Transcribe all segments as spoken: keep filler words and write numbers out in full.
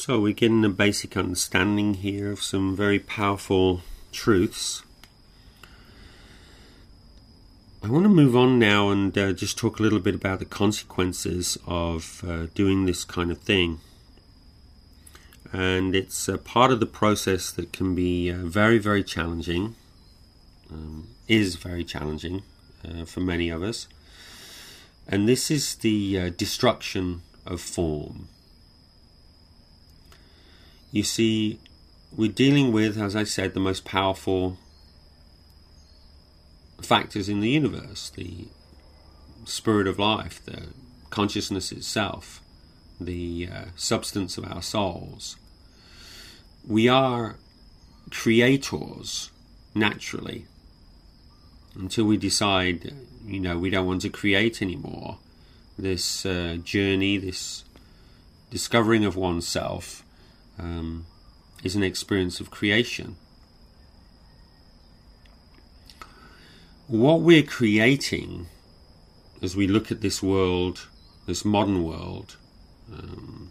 So we're getting a basic understanding here of some very powerful truths. I want to move on now and uh, just talk a little bit about the consequences of uh, doing this kind of thing. And it's a part of the process that can be uh, very, very challenging, um, is very challenging uh, for many of us. And this is the uh, destruction of form. You see, we're dealing with, as I said, the most powerful factors in the universe, the spirit of life, the consciousness itself, the uh, substance of our souls. We are creators naturally until we decide, you know, we don't want to create anymore. This uh, journey, this discovering of oneself um, is an experience of creation. What we're creating as we look at this world, this modern world, um,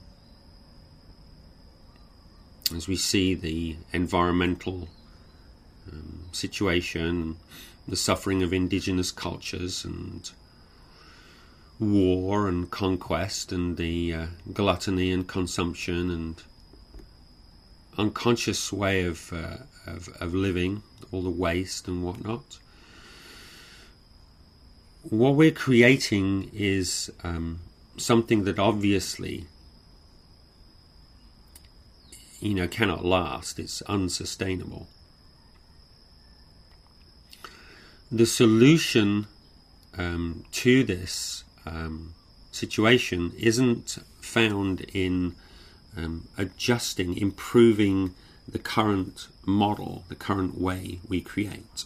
as we see the environmental um, situation, the suffering of indigenous cultures and war and conquest and the uh, gluttony and consumption and unconscious way of, uh, of of living, all the waste and whatnot. What we're creating is um, something that obviously, you know, cannot last. It's unsustainable. The solution um, to this um, situation isn't found in um, adjusting, improving the current model, the current way we create.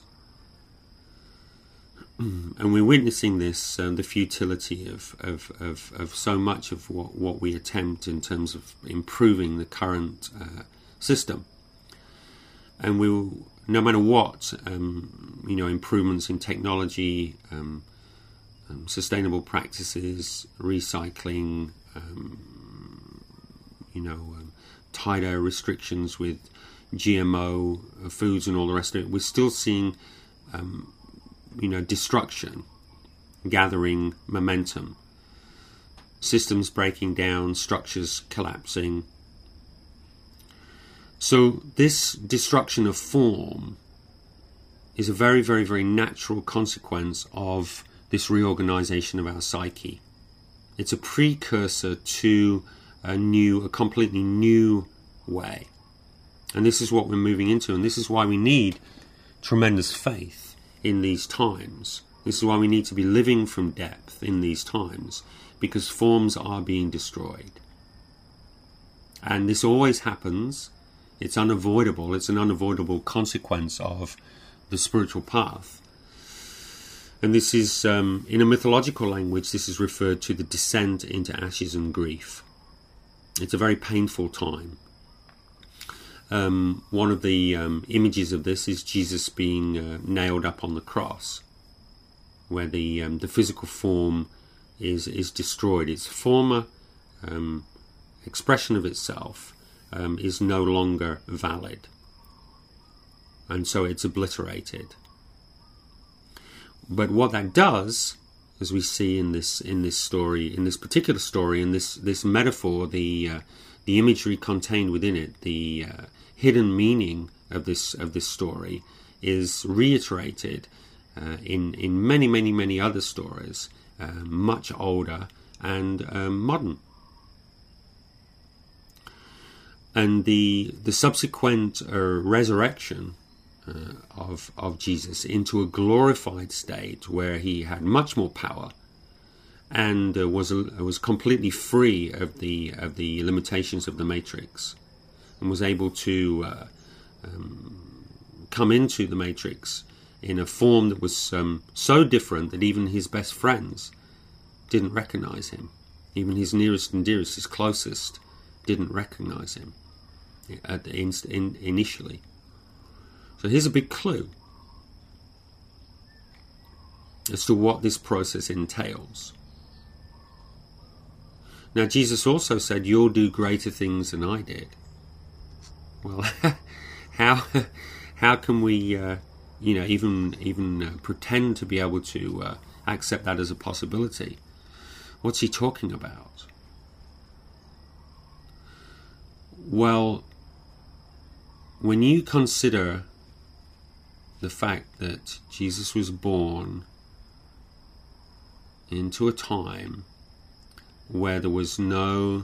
And we're witnessing this, uh, the futility of, of, of, of so much of what, what we attempt in terms of improving the current uh, system. And we'll, no matter what, um, you know, improvements in technology, um, um, sustainable practices, recycling, um, you know, um, tighter restrictions with G M O foods and all the rest of it, we're still seeing um, you know, destruction, gathering momentum, systems breaking down, structures collapsing. So this destruction of form is a very, very, very natural consequence of this reorganization of our psyche. It's a precursor to a new, a completely new way. And this is what we're moving into, and this is why we need tremendous faith in these times. This is why we need to be living from depth in these times, because forms are being destroyed. And this always happens. It's unavoidable. It's an unavoidable consequence of the spiritual path. And this is, um, in a mythological language, this is referred to the descent into ashes and grief. It's a very painful time. Um, one of the um, images of this is Jesus being uh, nailed up on the cross, where the um, the physical form is is destroyed. Its former um, expression of itself um, is no longer valid, and so it's obliterated. But what that does, as we see in this in this story, in this particular story, in this this metaphor, the uh, the imagery contained within it, the uh, hidden meaning of this of this story is reiterated uh, in in many many many other stories, uh, much older and um, modern. And the the subsequent uh, resurrection uh, of of Jesus into a glorified state where he had much more power and uh, was uh, was completely free of the of the limitations of the matrix, and was able to uh, um, come into the matrix in a form that was um, so different that even his best friends didn't recognize him. Even his nearest and dearest, his closest, didn't recognize him at the inst- in, initially. So here's a big clue as to what this process entails. Now, Jesus also said, you'll do greater things than I did. Well, how how can we, uh, you know, even even uh, pretend to be able to uh, accept that as a possibility? What's he talking about? Well, when you consider the fact that Jesus was born into a time where there was no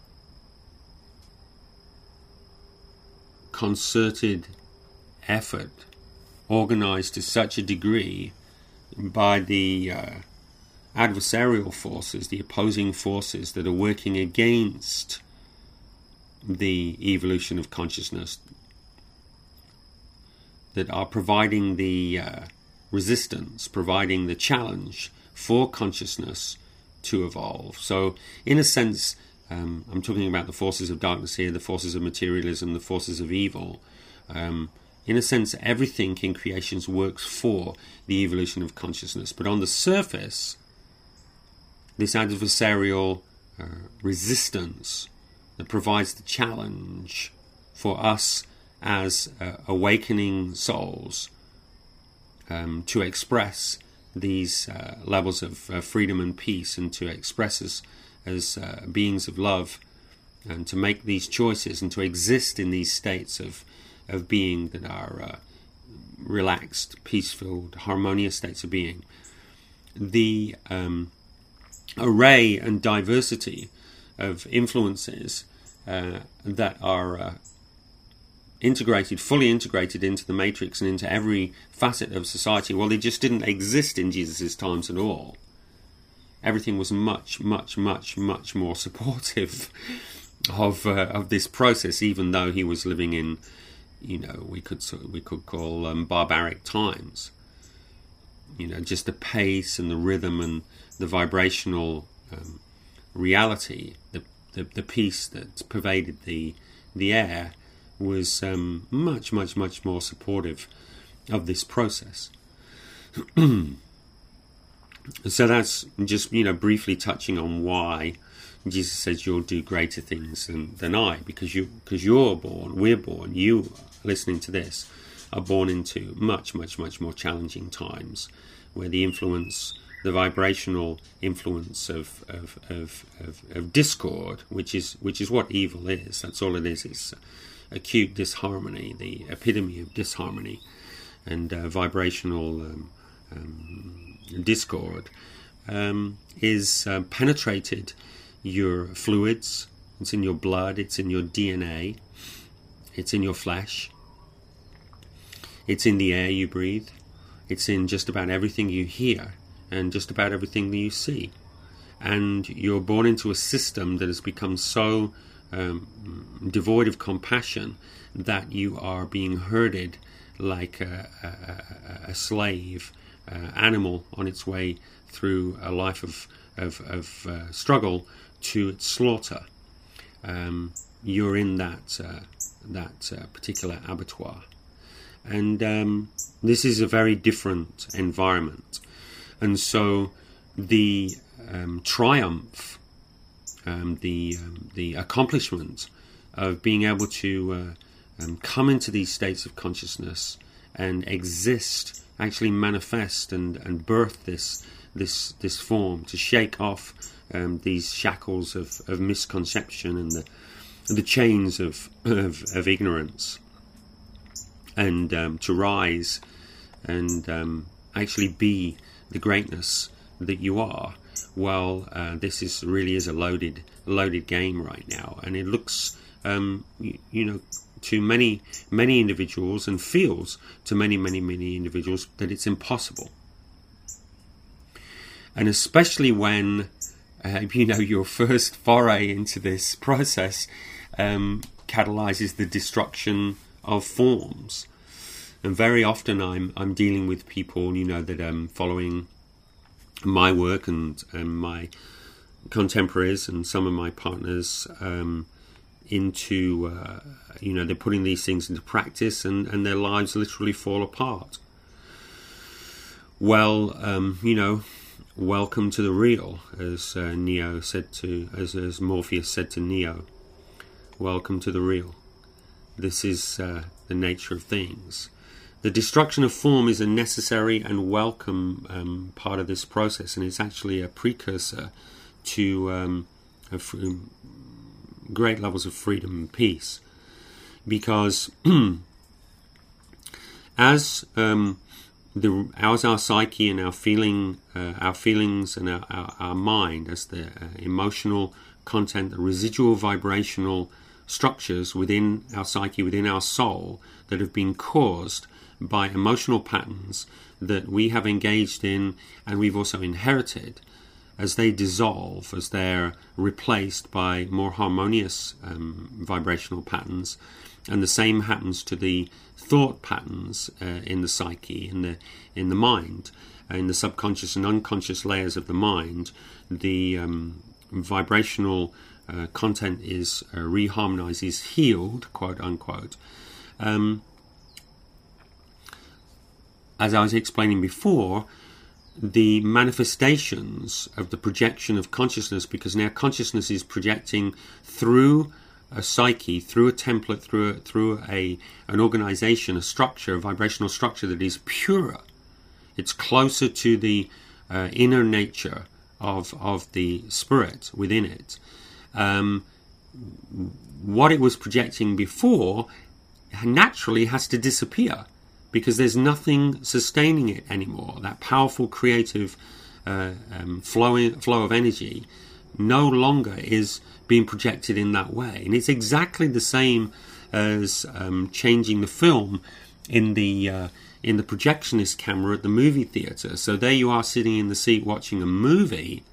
concerted effort organized to such a degree by the uh, adversarial forces, the opposing forces that are working against the evolution of consciousness, that are providing the uh, resistance, providing the challenge for consciousness to evolve. So, in a sense, um, I'm talking about the forces of darkness here, the forces of materialism, the forces of evil. Um, in a sense, everything in creation works for the evolution of consciousness. But on the surface, this adversarial uh, resistance that provides the challenge for us as uh, awakening souls um, to express these uh, levels of uh, freedom and peace, and to express us as uh, beings of love, and to make these choices and to exist in these states of of being that are uh, relaxed, peaceful, harmonious states of being. The um, array and diversity of influences uh, that are uh, integrated, fully integrated into the matrix and into every facet of society, well, they just didn't exist in Jesus' times at all. Everything was much, much, much, much more supportive of uh, of this process, even though he was living in, you know, we could we could call um, barbaric times. You know, just the pace and the rhythm and the vibrational um, reality, the, the the peace that pervaded the the air, was um, much, much, much more supportive of this process. So that's just, you know, briefly touching on why Jesus says you'll do greater things than, than I, because you because you're born, we're born, you listening to this are born into much, much, much more challenging times, where the influence, the vibrational influence of of, of, of, of discord, which is which is what evil is. That's all it is. It's acute disharmony, the epitome of disharmony, and uh, vibrational um, um, discord um, is uh, penetrated your fluids. It's in your blood, it's in your D N A, it's in your flesh, it's in the air you breathe, it's in just about everything you hear and just about everything that you see. And you're born into a system that has become so Um, devoid of compassion that you are being herded like a, a, a slave uh, animal on its way through a life of of, of uh, struggle to its slaughter. Um, you're in that uh, that uh, particular abattoir, and um, this is a very different environment. And so the um, triumph, Um, the um, the accomplishment of being able to uh, um, come into these states of consciousness and exist, actually manifest and, and birth this this this form, to shake off um, these shackles of, of misconception and the the chains of of, of ignorance, and um, to rise and um, actually be the greatness that you are. Well, uh, this is really is a loaded, loaded game right now, and it looks, um, you, you know, to many, many individuals, and feels to many, many, many individuals that it's impossible. And especially when, uh, you know, your first foray into this process um, catalyzes the destruction of forms. And very often, I'm I'm dealing with people, you know, that um following my work and, and my contemporaries and some of my partners um, into, uh, you know, they're putting these things into practice, and, and their lives literally fall apart. Well, um, you know, welcome to the real, as uh, Neo said to, as, as Morpheus said to Neo. Welcome to the real. This is uh, the nature of things. The destruction of form is a necessary and welcome um, part of this process, and it's actually a precursor to um, a f- great levels of freedom and peace. Because as um, the as our psyche and our feeling, uh, our feelings and our, our, our mind, as the uh, emotional content, the residual vibrational structures within our psyche, within our soul, that have been caused by emotional patterns that we have engaged in and we've also inherited, as they dissolve, as they're replaced by more harmonious um, vibrational patterns. And the same happens to the thought patterns uh, in the psyche, in the in the mind, uh, in the subconscious and unconscious layers of the mind. The um, vibrational uh, content is uh, reharmonized, is healed, quote unquote. Um, as I was explaining before, the manifestations of the projection of consciousness, because now consciousness is projecting through a psyche, through a template, through a, through a an organization, a structure, a vibrational structure that is purer. It's closer to the uh, inner nature of of the spirit within it. Um, what it was projecting before naturally has to disappear, because there's nothing sustaining it anymore. That powerful creative uh, um, flow, flow of energy no longer is being projected in that way. And it's exactly the same as um, changing the film in the uh, in the projectionist camera at the movie theatre. So there you are sitting in the seat watching a movie,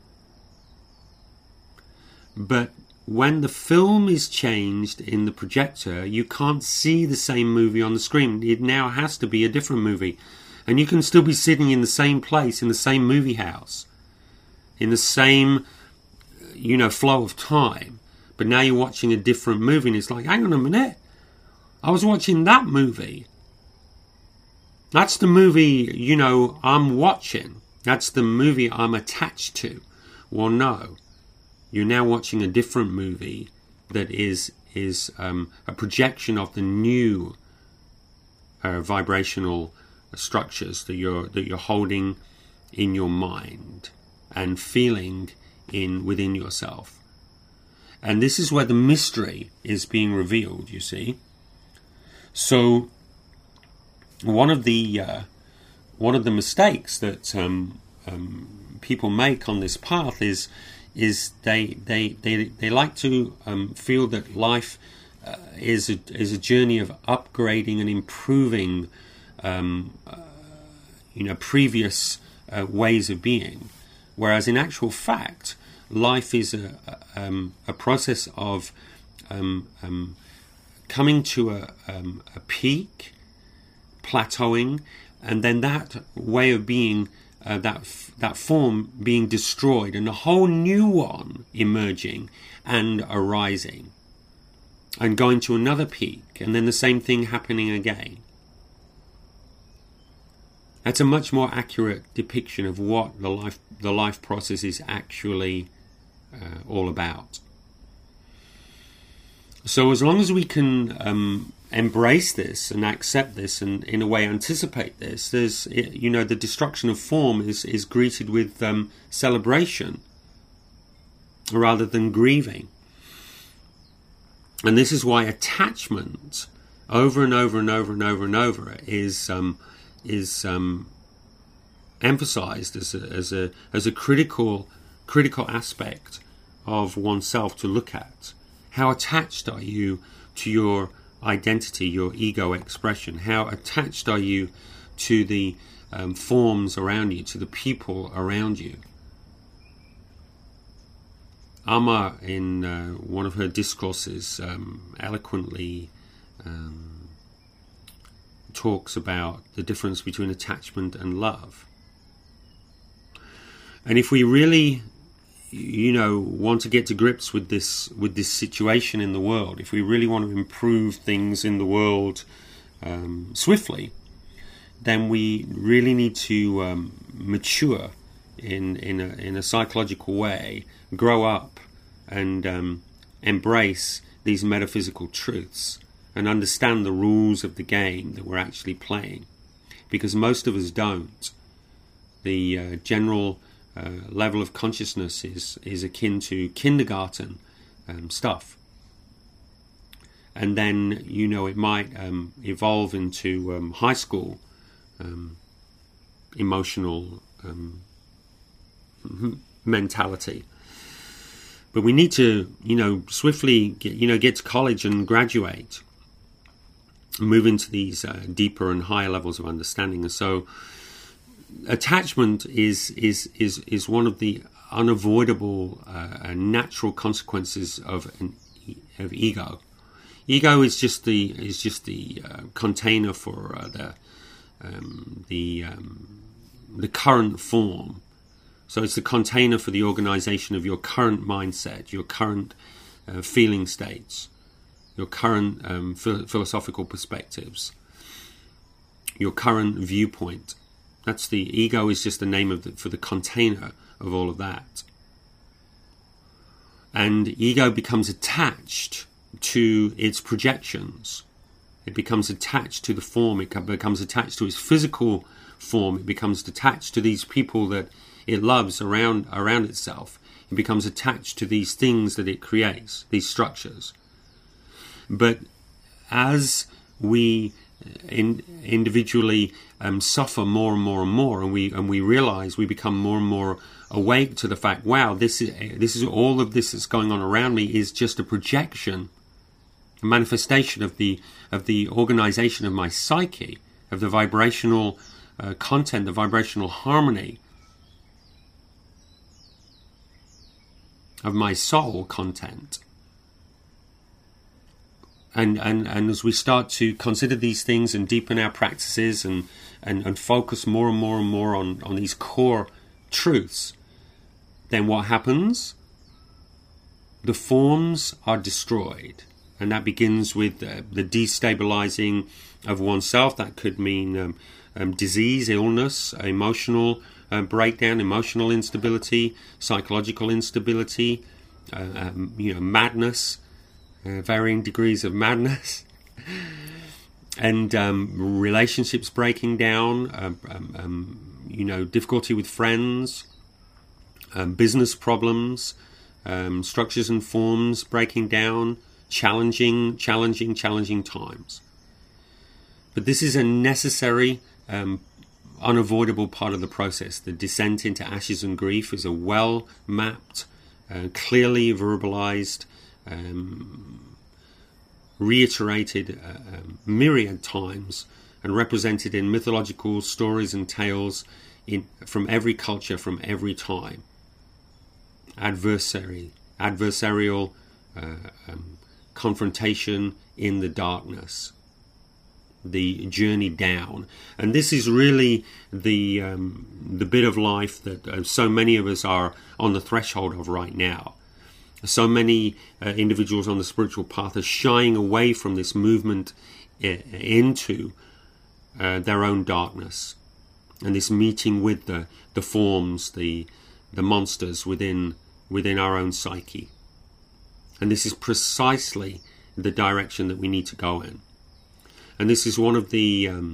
but when the film is changed in the projector, you can't see the same movie on the screen. It now has to be a different movie. And you can still be sitting in the same place, in the same movie house, in the same, you know, flow of time. But now you're watching a different movie, and it's like, hang on a minute, I was watching that movie. That's the movie, you know, I'm watching. That's the movie I'm attached to. Well, no. You're now watching a different movie that is is um, a projection of the new uh, vibrational structures that you're that you're holding in your mind and feeling in within yourself. And this is where the mystery is being revealed, you see. So one of the uh, one of the mistakes that um, um, people make on this path is is they they they, they like to um, feel that life uh, is a, is a journey of upgrading and improving um, uh, you know previous uh, ways of being, whereas in actual fact life is a a, um, a process of um, um, coming to a, um, a peak, plateauing, and then that way of being, uh, that f- that form being destroyed, and a whole new one emerging and arising, and going to another peak, and then the same thing happening again. That's a much more accurate depiction of what the life the life process is actually uh, all about. So as long as we can um, embrace this and accept this and in a way anticipate this, there's, you know, the destruction of form is, is greeted with um, celebration rather than grieving. And this is why attachment over and over and over and over and over is um, is um, emphasized as a, as a as a critical critical aspect of oneself to look at. How attached are you to your identity, your ego expression? How attached are you to the um, forms around you, to the people around you? Amma, in uh, one of her discourses, um, eloquently um, talks about the difference between attachment and love. And if we really, you know, want to get to grips with this with this situation in the world, if we really want to improve things in the world um, swiftly, then we really need to um, mature in in a, in a psychological way, grow up and um, embrace these metaphysical truths and understand the rules of the game that we're actually playing, because most of us don't. The uh, general uh, level of consciousness is is akin to kindergarten um, stuff, and then you know it might um, evolve into um, high school um, emotional um, mentality. But we need to, you know, swiftly get, you know, get to college and graduate, move into these uh, deeper and higher levels of understanding. And so, attachment is is is is one of the unavoidable uh, natural consequences of an, of ego. Ego is just the is just the uh, container for uh, the um, the um, the current form. So it's the container for the organization of your current mindset, your current uh, feeling states, your current um, ph- philosophical perspectives, your current viewpoint. That's the ego is just the name of the, for the container of all of that. And ego becomes attached to its projections. It becomes attached to the form. It becomes attached to its physical form. It becomes attached to these people that it loves around around itself. It becomes attached to these things that it creates, these structures. But as we in, individually um, suffer more and more and more, and we and we realize, we become more and more awake to the fact, wow, this is this is all of this that's going on around me is just a projection, a manifestation of the of the organization of my psyche, of the vibrational uh, content, the vibrational harmony of my soul content. And, and and as we start to consider these things and deepen our practices and, and, and focus more and more and more on, on these core truths, then what happens? The forms are destroyed. And that begins with uh, the destabilizing of oneself. That could mean um, um, disease, illness, emotional uh, breakdown, emotional instability, psychological instability, uh, um, you know, madness, uh, varying degrees of madness, and um, relationships breaking down, um, um, um, you know, difficulty with friends, um, business problems, um, structures and forms breaking down, challenging, challenging, challenging times. But this is a necessary, um, unavoidable part of the process. The descent into ashes and grief is a well-mapped, uh, clearly verbalized, um, reiterated uh, um, myriad times, and represented in mythological stories and tales in, from every culture, from every time. Adversary, adversarial uh, um, confrontation in the darkness, the journey down. And this is really the um, the bit of life that uh, so many of us are on the threshold of right now. So many uh, individuals on the spiritual path are shying away from this movement I- into uh, their own darkness, and this meeting with the the forms, the the monsters within within our own psyche. And this is precisely the direction that we need to go in. And this is one of the um,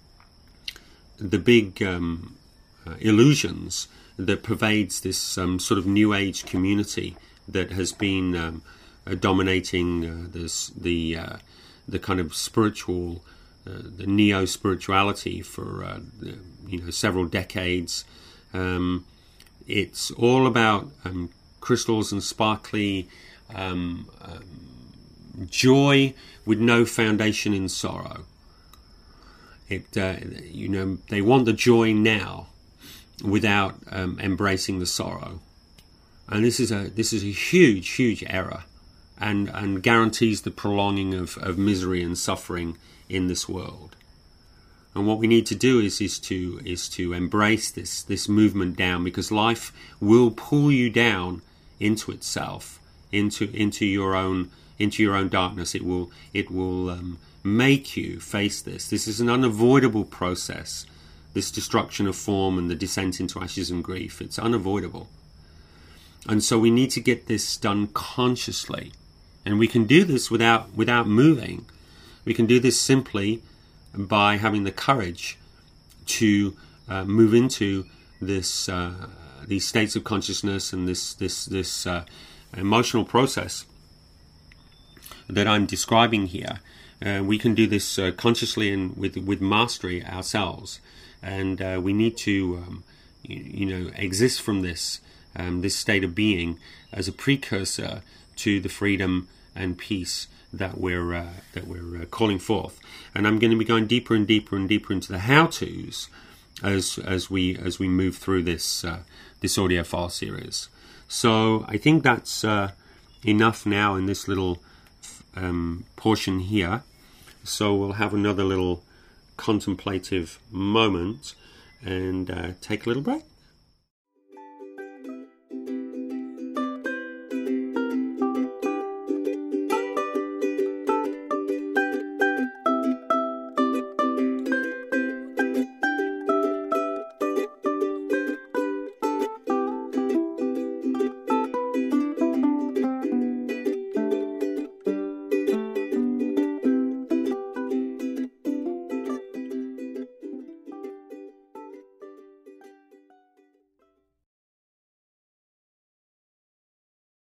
the big um, uh, illusions that pervades this um, sort of New Age community that has been um, uh, dominating uh, this, the uh, the kind of spiritual, uh, the neo spirituality for uh, you know several decades. Um, it's all about um, crystals and sparkly um, um, joy with no foundation in sorrow. It, uh, you know, they want the joy now without um, embracing the sorrow, and this is a this is a huge, huge error, and and guarantees the prolonging of, of misery and suffering in this world. And what we need to do is is to is to embrace this this movement down, because life will pull you down into itself, into into your own. into your own darkness. It will it will um, make you face this. This is an unavoidable process this destruction of form and the descent into ashes and grief. It's unavoidable. And so we need to get this done consciously. And we can do this without without moving. We can do this simply by having the courage to uh, move into this uh, these states of consciousness and this this this uh, emotional process that I'm describing here. Uh, we can do this uh, consciously and with with mastery ourselves, and uh, we need to um, you, you know exist from this um, this state of being as a precursor to the freedom and peace that we're uh, that we're uh, calling forth. And I'm going to be going deeper and deeper and deeper into the how-tos as as we as we move through this uh, this audio file series. So I think that's uh, enough now in this little um, portion here. So we'll have another little contemplative moment and uh, take a little break.